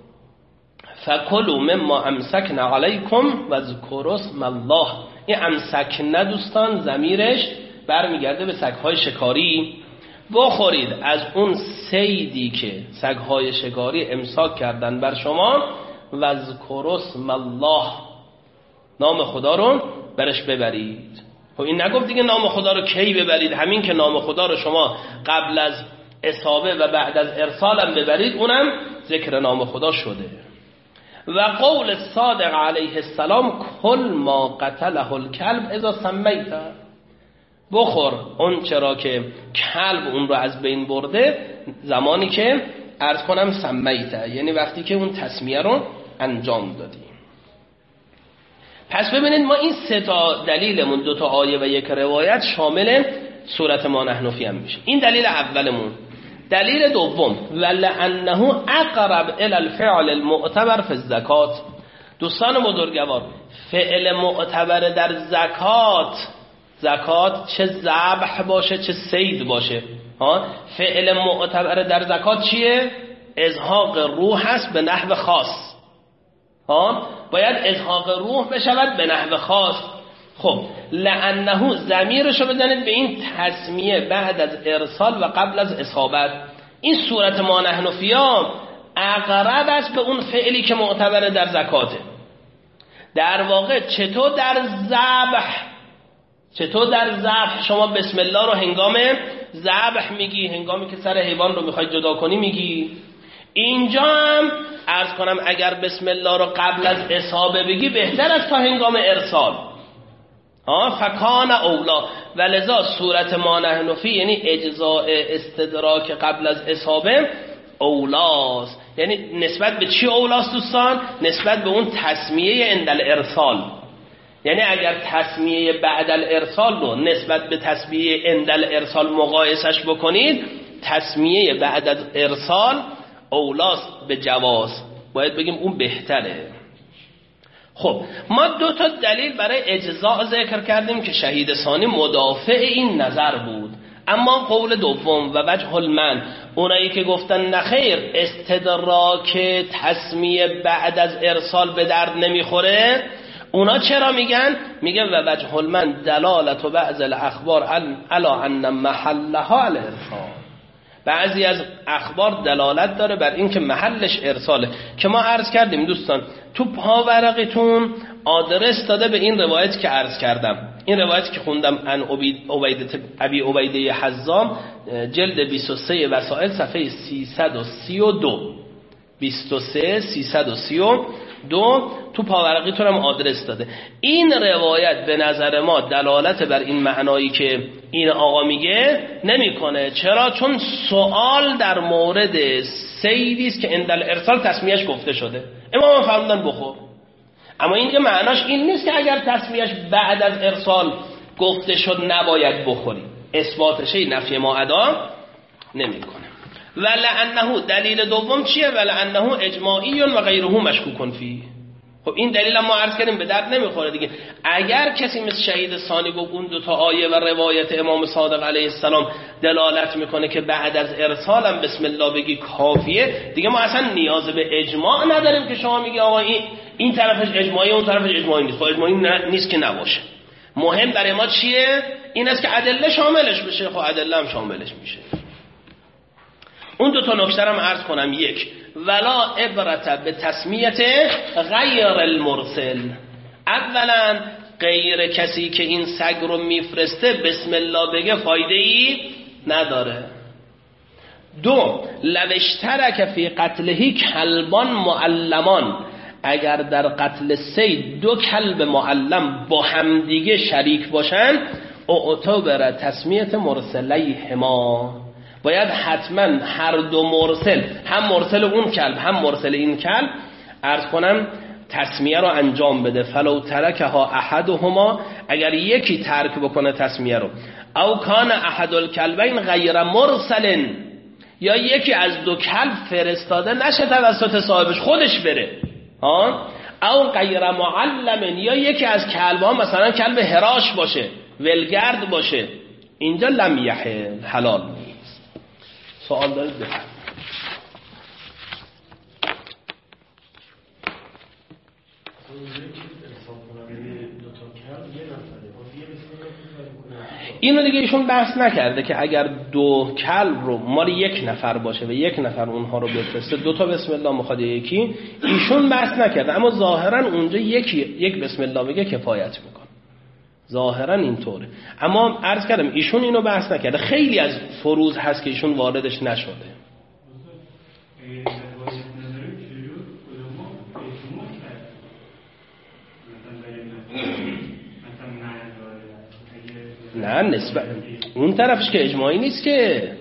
فکلوا مما امسکن علیکم و ذکروا اسم الله. این امسکن دوستان ضمیرش برمیگرده به سگهای شکاری. بخورید از اون صیدی که سگهای شکاری امساک کردن بر شما، و ذکروا اسم الله، نام خدا رو برش ببرید. خب این نگفت دیگه نام خدا رو کی ببرید؟ همین که نام خدا رو شما قبل از اصابه و بعد از ارسال هم ببرید، اونم ذکر نام خدا شده. و قول صادق علیه السلام کل ما قتله الکلب اذا سمیته، بخور اون چرا که کلب اون رو از بین برده زمانی که عرض کنم سمیته، یعنی وقتی که اون تسمیه رو انجام دادیم. پس ببینید ما این سه تا دلیلمون، دو تا آیه و یک روایت، شامل صورت ما نحن فی هم میشه. این دلیل اولمون. دلیل دوم ولانه اقرب الی الفعل المعتبر فی الزکات. دوستان بزرگوار، فعل معتبر در زکات، زکات چه ذبح باشه چه صید باشه، ها، فعل معتبر در زکات چیه؟ ازهاق روح هست به نحو خاص، ها، باید ازهاق روح بشود به نحو خاص. خب لانه ضمیرشو بزنید به این تسمیه بعد از ارسال و قبل از اصابت. این صورت ما نحن فیها اقرب است به اون فعلی که معتبر در زکاته. در واقع چطور در ذبح، چطور در ذبح شما بسم الله رو هنگام ذبح میگی، هنگامی که سر حیوان رو میخوای جدا کنی میگی، اینجا هم عرض کنم اگر بسم الله رو قبل از اصابه بگی بهتر است تا هنگام ارسال. ها، فکان اولا، ولذا صورت ما نحن فی یعنی اجزاء استدراک قبل از اصابه اولاست. یعنی نسبت به چی اولاست دوستان؟ نسبت به اون تسمیه اندل ارسال. یعنی اگر تسمیه بعد الارسال رو نسبت به تسمیه اندل ارسال مقایسش بکنید، تسمیه بعد از ارسال اولاست به جواز، باید بگیم اون بهتره. خب ما دو تا دلیل برای اجزاء ذکر کردیم که شهید ثانی مدافع این نظر بود. اما قول دوم و وجه المن، اونایی که گفتن نخیر استدراک تسمیه بعد از ارسال به درد نمیخوره، اونا چرا میگن؟ میگن و وجه المن دلالت و بعض الاخبار علا ان محلها الارسال. بعضی از اخبار دلالت داره بر این که محلش ارساله، که ما عرض کردیم دوستان تو پاورقیتون آدرس داده به این روایتی که عرض کردم. این روایتی که خوندم ان عبیده ابی عبیده حزام جلد بیست و سه وسائل صفحه سیصد و سی و دو بیست و سه سیصد و سی و دو تو پاورقیتون هم آدرس داده. این روایت به نظر ما دلالت بر این معنایی که این آقا میگه نمیکنه. چرا؟ چون سوال در مورد صیدی است که اندل ارسال تسمیهش گفته شده، امام فرمودن بخور. اما این که معناش این نیست که اگر تسمیهش بعد از ارسال گفته شد نباید بخوری. اثباتشه نفی ما ادا نمیکنه. ولعنه دلیل دوم چیه؟ ولعنه اجماعی و غیره مشکوک فیه. خب این دلیل هم ما عرض کردیم به درد نمیخوره دیگه. اگر کسی مثل شهید ثانی گفت اون دو تا آیه و روایت امام صادق علیه السلام دلالت میکنه که بعد از ارسالم بسم الله بگی کافیه، دیگه ما اصلا نیاز به اجماع نداریم که شما میگی آقا این این طرفش اجماعی اون طرفش اجماعی نیست. خب اجماعی نیست که نباشه. مهم برای ما چیه؟ این است که ادله شاملش بشه. خب ادله هم شاملش میشه. اون دو تا نکته رو عرض کنم. یک، ولا عبرت به تسمیت غیر المرسل. اولا غیر کسی که این سگ رو میفرسته بسم الله بگه فایده ای نداره. دو، لو اشترک فی قتلهی کلبان معلمان، اگر در قتل سید دو کلب معلم با همدیگه شریک باشن اعتبر تسمیت مرسلیهما، باید حتما هر دو مرسل، هم مرسل اون کلب هم مرسل این کلب، عرض کنم تسمیه رو انجام بده. فلو ترکها احدهما، اگر یکی ترک بکنه تسمیه رو، او کان احد الکلبین غیر مرسل، یا یکی از دو کلب فرستاده نشه توسط صاحبش خودش بره، ها، او غیر معلم، یا یکی از کلب‌ها مثلا کلب هراش باشه ولگرد باشه، اینجا لم یحل، حلال نیست. سوال دارید بفرمایید. اینو دیگه ایشون بحث نکرده که اگر دو کلب رو مال یک نفر باشه و یک نفر اونها رو بفرسته، دو تا بسم الله مخواد یکی، ایشون بحث نکرده. اما ظاهرا اونجا یکی یک بسم الله بگه کفایت میکنه، ظاهرا اینطوره. اما عرض کردم ایشون اینو بحث نکرده. خیلی از فروض هست که ایشون واردش نشده. نه نسبت اون طرفش که اجماعی نیست که.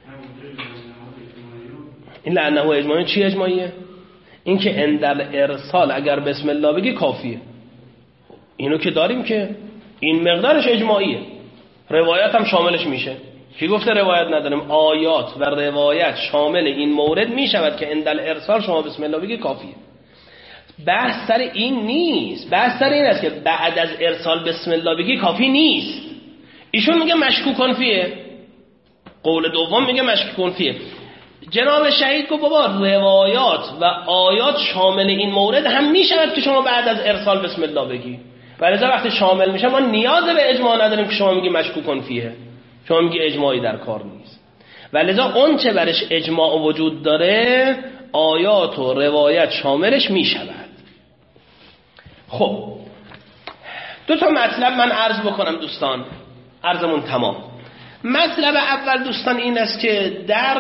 این لعنه و اجماعی چی اجماعیه؟ این که اندل ارسال اگر بسم الله بگی کافیه، اینو که داریم که این مقدارش اجماعیه، روایت هم شاملش میشه. کی گفته روایت نداریم؟ آیات و روایت شامل این مورد میشود که اندل ارسال شما بسم الله بگی کافیه. بحث سر این نیست، بحث سر این است که بعد از ارسال بسم الله بگی کافی نیست. ایشون میگه مشکوکن فیه، قول دوم میگه مشکوکن فیه. جناب شهید گفت بابا روایات و آیات شامل این مورد هم میشود که شما بعد از ارسال بسم الله بگی، ولذا وقتی شامل میشه ما نیاز به اجماع نداریم که شما میگی مشکوکن فیه، شما میگی اجماعی در کار نیست. ولذا اون چه برش اجماع وجود داره آیات و روایت شاملش میشود. خب دو تا مطلب من عرض بکنم دوستان، عرضمون تمام. مطلب اول دوستان این است که در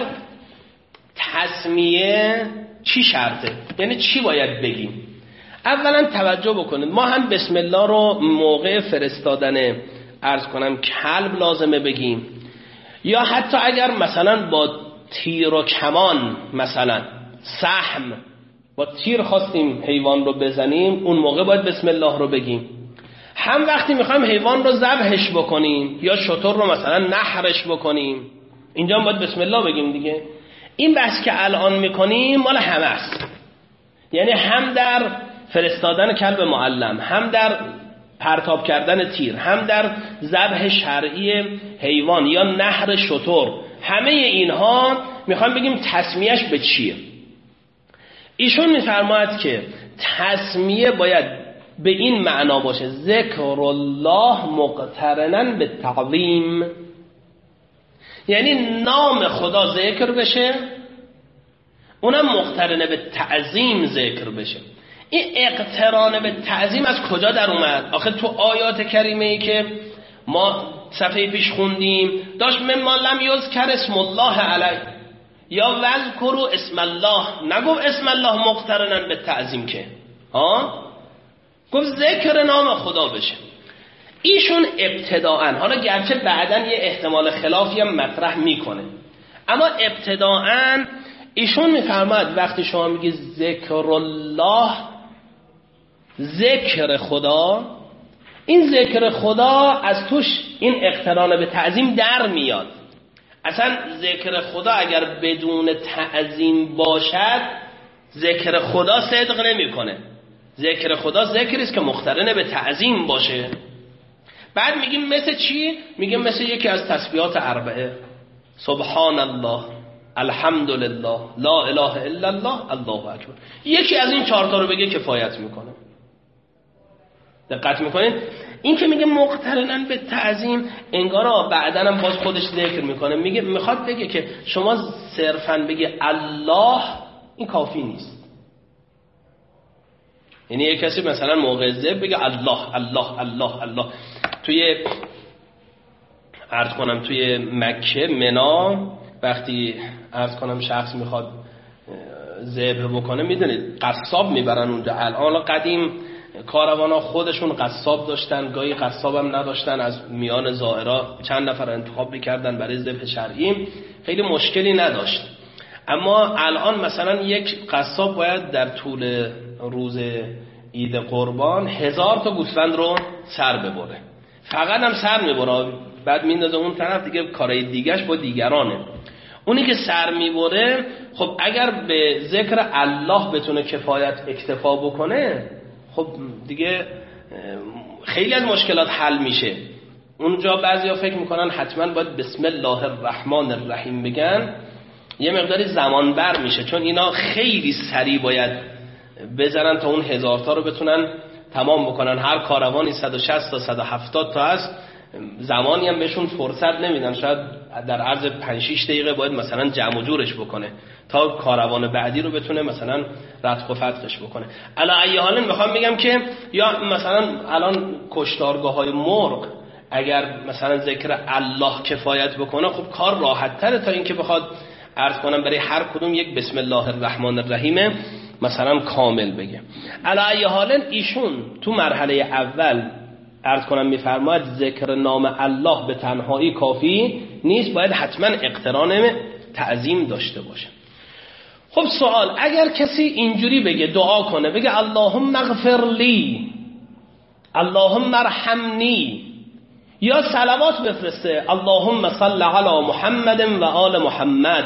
تسمیه چی شرطه، یعنی چی باید بگیم. اولا توجه بکنید، ما هم بسم الله رو موقع فرستادن عرض کنم کلب لازمه بگیم، یا حتی اگر مثلا با تیر و کمان مثلا سهم با تیر خواستیم حیوان رو بزنیم اون موقع باید بسم الله رو بگیم. هم وقتی میخوایم حیوان رو ذبحش بکنیم یا شتر رو مثلا نحرش بکنیم اینجا باید بسم الله بگیم دیگه. این بحث که الان میکنیم مال همه است، یعنی هم در فرستادن کلب معلم، هم در پرتاب کردن تیر، هم در ذبح شرعی حیوان یا نحر شتر، همه اینها میخوایم بگیم تسمیهش به چیه. ایشون میفرماید که تسمیه باید به این معنا باشه ذکر الله مقترناً به تعظیم، یعنی نام خدا ذکر بشه اونم مقترنه به تعظیم ذکر بشه. این اقتران به تعظیم از کجا در اومد؟ آخه تو آیات کریمه ای که ما صفحه پیش خوندیم داشت مما لم یذکر اسم الله علیه یا وذکروا اسم الله، نگفت اسم الله مقترنن به تعظیم که ها، گفت ذکر نام خدا بشه. ایشون ابتداءً، حالا گرچه بعداً یه احتمال خلافی هم مطرح میکنه، اما ابتداءً ایشون میفرماد وقتی شما میگی ذکر الله، ذکر خدا، این ذکر خدا از توش این اقتران به تعظیم در میاد. اصلا ذکر خدا اگر بدون تعظیم باشد ذکر خدا صدق نمیکنه. ذکر خدا ذکری است که مقترن به تعظیم باشه. بعد میگیم مثل چی؟ میگیم مثل یکی از تسبیحات اربعه، سبحان الله، الحمدلله، لا اله الا الله، الله اکبر. یکی از این چهار تا رو بگه کفایت میکنه. دقت میکنین؟ این که میگه مقترنن به تعظیم، انگار بعداً هم باز خودش ذکر میکنه، میگه میخواد بگه که شما صرفاً بگه الله این کافی نیست. یعنی یک کسی مثلا موقع ذبح بگه الله الله الله الله. توی عرض کنم توی مکه منا وقتی عرض کنم شخص میخواد ذبح بکنه، میدونید قصاب میبرن اونجا. الان قدیم کاروانا خودشون قصاب داشتن، گاهی قصاب هم نداشتن، از میان زائرا چند نفر انتخاب میکردن برای ذبح شرعی، خیلی مشکلی نداشت. اما الان مثلا یک قصاب باید در طول روز عید قربان هزار تا گوسفند رو سر ببره، فقط هم سر میبره، بعد میندازه اون طرف، دیگه کارهای دیگهش با دیگرانه. اونی که سر میبره خب اگر به ذکر الله بتونه کفایت اکتفا بکنه، خب دیگه خیلی از مشکلات حل میشه. اونجا بعضیا فکر میکنن حتما باید بسم الله الرحمن الرحیم بگن، یه مقداری زمان بر میشه، چون اینا خیلی سریع باید بزنن تا اون هزار تا رو بتونن تمام بکنن. هر کاروانی صد و شصت تا صد و هفتاد تا هست، زمانی هم بهشون فرصت نمیدن، شاید در عرض پنج شش دقیقه باید مثلا جمع و جورش بکنه تا کاروان بعدی رو بتونه مثلا ردخ و فتقش بکنه. علی ای حال میخوام بگم که یا مثلا الان کشتارگاه های مرغ اگر مثلا ذکر الله کفایت بکنه، خب کار راحت تره تا اینکه بخواد عرض کنم برای هر کدوم یک بسم الله الرحمن الرحیم مثلا کامل بگه. علی ای حال ایشون تو مرحله اول عرض کنم میفرماید ذکر نام الله به تنهایی کافی نیست، باید حتما اقتران تعظیم داشته باشه. خب سوال، اگر کسی اینجوری بگه دعا کنه، بگه اللهم اغفر لی، اللهم ارحمنی، یا صلوات بفرسته اللهم صل علی محمد و آل محمد،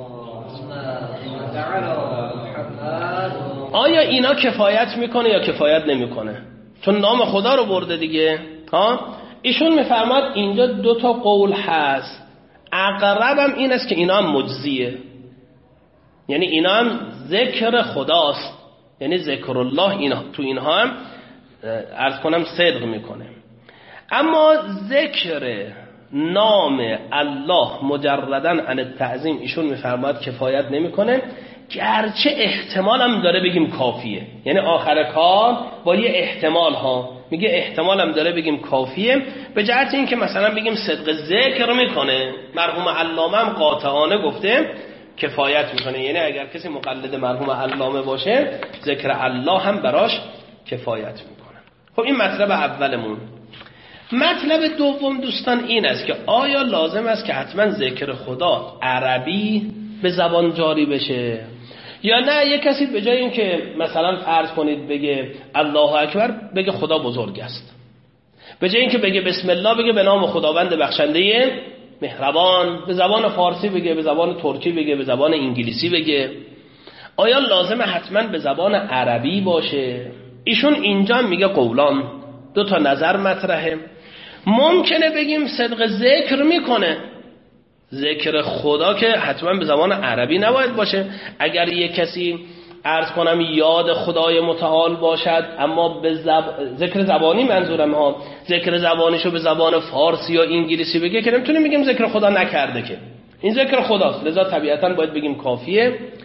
آیا اینا کفایت میکنه یا کفایت نمیکنه؟ چون نام خدا رو برده دیگه. ها ایشون میفرماد اینجا دو تا قول هست، اقربم این است که اینا هم مجزیه، یعنی اینا هم ذکر خداست، یعنی ذکر الله اینا تو اینها هم عرض کنم صدق میکنه. اما ذکر نام الله مجرداً عن التعظیم ایشون میفرماد کفایت نمیکنه، گرچه احتمال هم داره بگیم کافیه. یعنی آخر کار با یه احتمال ها میگه احتمال هم داره بگیم کافیه، به جهت این که مثلا بگیم صدق ذکر میکنه. مرحوم علامه هم قاطعانه گفته کفایت میکنه، یعنی اگر کسی مقلد مرحوم علامه باشه ذکر الله هم براش کفایت میکنه. خب این مطلب اولمون. مطلب دوم دوستان این است که آیا لازم است که حتما ذکر خدا عربی به زبان جاری بشه، یا نه یک کسی به جای این که مثلا فرض کنید بگه الله اکبر بگه خدا بزرگ است، به جای این که بگه بسم الله بگه به نام خداوند بخشنده مهربان، به زبان فارسی بگه، به زبان ترکی بگه، به زبان انگلیسی بگه؟ آیا لازمه حتما به زبان عربی باشه؟ ایشون اینجا میگه قولان، دو تا نظر مطرحه. ممکنه بگیم صدق ذکر میکنه، ذکر خدا که حتما به زبان عربی نباید باشه. اگر یک کسی عرض کنم یاد خدای متعال باشد اما به زب... ذکر زبانی منظورم ها، ذکر زبانیشو به زبان فارسی یا انگلیسی بگه که نمیتونیم بگیم ذکر خدا نکرده، که این ذکر خداست، لذا طبیعتا باید بگیم کافیه.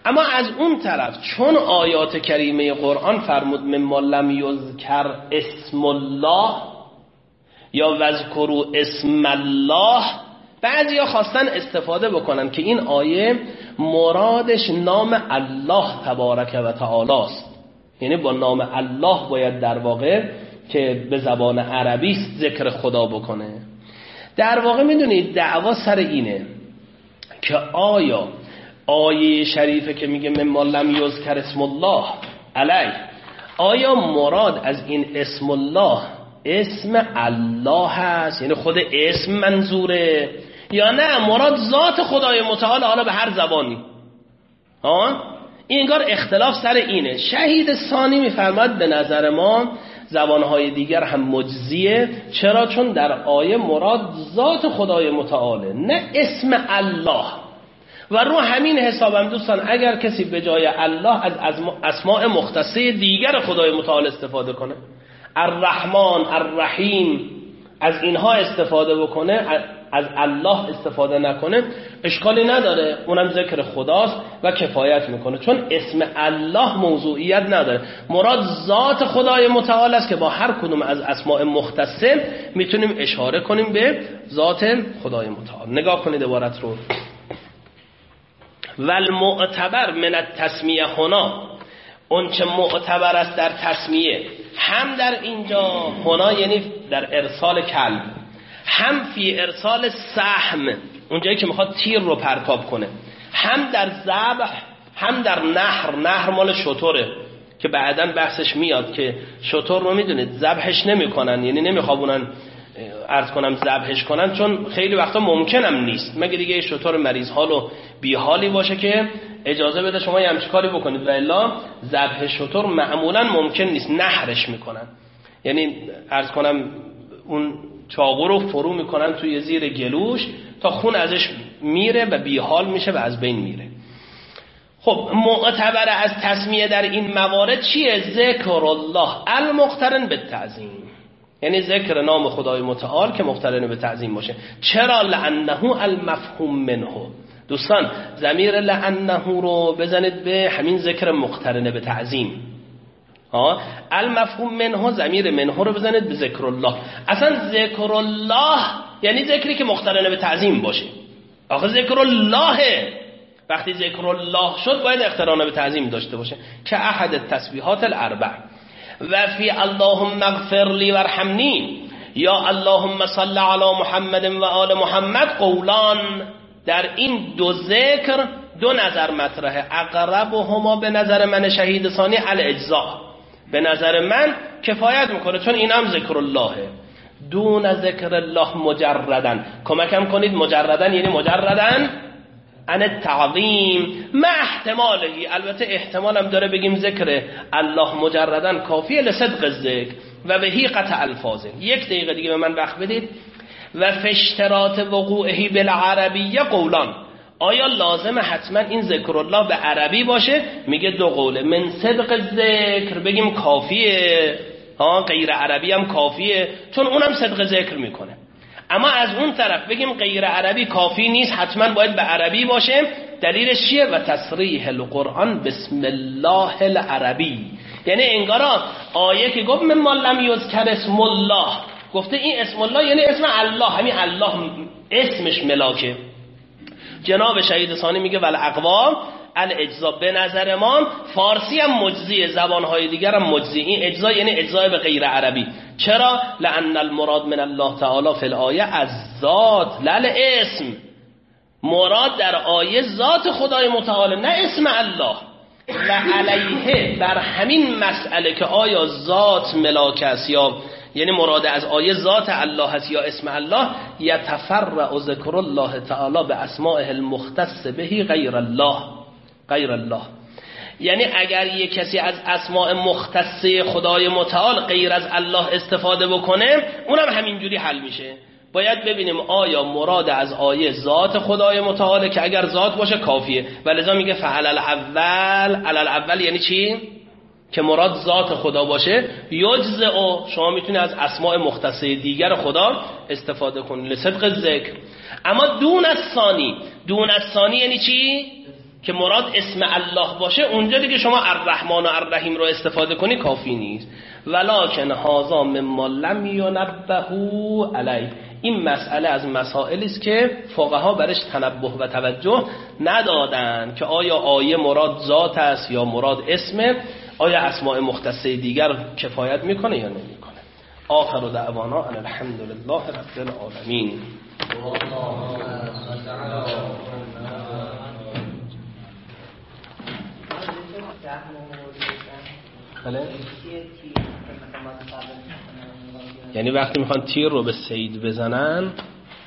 اما از اون طرف چون آیات کریمه قرآن فرمود مما لم یذکر اسم الله یا وذکروا اسم الله، بعضیا خواستن استفاده بکنن که این آیه مرادش نام الله تبارک و تعالی است، یعنی با نام الله باید در واقع که به زبان عربی ذکر خدا بکنه. در واقع میدونید دعوا سر اینه که آیا آیه شریفه که میگه مما لم یذکر اسم الله علیه، آیا مراد از این اسم الله اسم الله هست، یعنی خود اسم منظوره، یا نه مراد ذات خدای متعال حالا به هر زبانی؟ ها این انگار اختلاف سر اینه. شهید ثانی میفرماد به نظر ما زبانهای دیگر هم مجزیه. چرا؟ چون در آیه مراد ذات خدای متعاله نه اسم الله. و رو همین حسابم دوستان اگر کسی به جای الله از اسماء مختصه دیگر خدای متعال استفاده کنه، الرحمن، الرحیم، از اینها استفاده بکنه، از الله استفاده نکنه، اشکالی نداره، اونم ذکر خداست و کفایت میکنه، چون اسم الله موضوعیت نداره. مراد ذات خدای متعال است که با هر کدوم از اسماء مختصه میتونیم اشاره کنیم به ذات خدای متعال. نگاه کنید عبارت رو. والمعتبر من التسمیه هنا، اون چه معتبر است در تسمیه، هم در اینجا هنا یعنی در ارسال کلب، هم فی ارسال سهم اونجایی که میخواد تیر رو پرتاب کنه، هم در ذبح، هم در نحر. نحر مال شتره که بعداً بحثش میاد که شتر رو میدونید ذبحش نمیکنن، یعنی نمیخوابونن عرض کنم ذبحش کنن، چون خیلی وقتا ممکنم نیست، مگه دیگه شتر مریض حال و بی حالی باشه که اجازه بده شما یه همچین کاری بکنید، و الا ذبح شتر معمولا ممکن نیست، نحرش میکنن، یعنی عرض کنم اون چاقو رو فرو میکنن توی زیر گلوش تا خون ازش میره و بی حال میشه و از بین میره. خب معتبر از تسمیه در این موارد چیه؟ ذکر الله المقترن بالتعظیم، یعنی ذکر نام خدای متعال که مقترن به تعظیم باشه. چرا؟ لانه المفهوم منه. دوستان ضمیر لانه رو بزنید به همین ذکر مقترن به تعظیم. ها المفهوم منه، ضمیر منه رو بزنید به ذکر الله. اصلا ذکر الله یعنی ذکری که مقترن به تعظیم باشه. آخه ذکر الله وقتی ذکر الله شد باید اقتران به تعظیم داشته باشه، که احد التسبیحات الاربع. و فی اللهم اغفر لی وارحمنی یا اللهم صل علی محمد و آل محمد قولان، در این دو ذکر دو نظر مطرحه. اقربهما به نظر من شهید ثانی الاجزاء، به نظر من کفایت میکنه، چون این هم ذکر اللهه. دون ذکر الله مجردن، کمکم کنید مجردن یعنی مجردن ان التعظیم ما احتمالهی، البته احتمالم داره بگیم ذکر الله مجردن کافیه لصدق الذکر و بهی قطع الفاظ. یک دقیقه دیگه به من وقت بدید. و فشترات وقوعهی بالعربیه قولان، آیا لازمه حتما این ذکر الله به عربی باشه؟ میگه دو قوله. من صدق ذکر بگیم کافیه، ها غیر عربی هم کافیه، چون اونم صدق ذکر میکنه. اما از اون طرف بگیم غیر عربی کافی نیست، حتما باید به عربی باشه. دلیلش چیه؟ و تصریح القرآن بسم الله العربی، یعنی انگارا آیه که گفت مما لم یذکر اسم الله، گفته این اسم الله یعنی اسم الله، همین الله اسمش ملاکه. جناب شهید ثانی میگه ول اقوام الاجزا، به نظر ما فارسی هم مجزیه، زبانهای دیگر هم مجزی. این اجزا یعنی اجزا به غیر عربی. چرا؟ لان المراد من الله تعالی فی الآیه از ذات لل اسم، مراد در آیه ذات خدای متعال نه اسم الله. و علیه بر همین مسئله که آیا ذات ملاک است یا یعنی مراد از آیه ذات الله است یا اسم الله، یتفرع ذکر الله تعالی به اسمائه المختص بهی غیر الله، غیر الله. یعنی اگر یک کسی از اسماء مختصه خدای متعال غیر از الله استفاده بکنه، اونم همینجوری حل میشه. باید ببینیم آیا مراد از آیه ذات خدای متعال که اگر ذات باشه کافیه، ولذا میگه فعل الاول. علل اول یعنی چی؟ که مراد ذات خدا باشه. یجزئ، شما میتونید از اسماء مختصه دیگر خدا استفاده کنید لصدق ذکر. اما دون از ثانی، دون از ثانی یعنی چی؟ که مراد اسم الله باشه، اونجا دیگه شما الرحمن و الرحیم رو استفاده کنی کافی نیست. ولکن هذا مما لم ینبه علیه، این مسئله از مسائلی است که فقها برش تنبه و توجه ندادن که آیا آیه مراد ذات است یا مراد اسمه، آیا اسماء مختصه دیگر کفایت میکنه یا نمیکنه. آخر دعوانا ان الحمد لله رب العالمین. بله؟ یعنی وقتی میخوان تیر رو به سید بزنن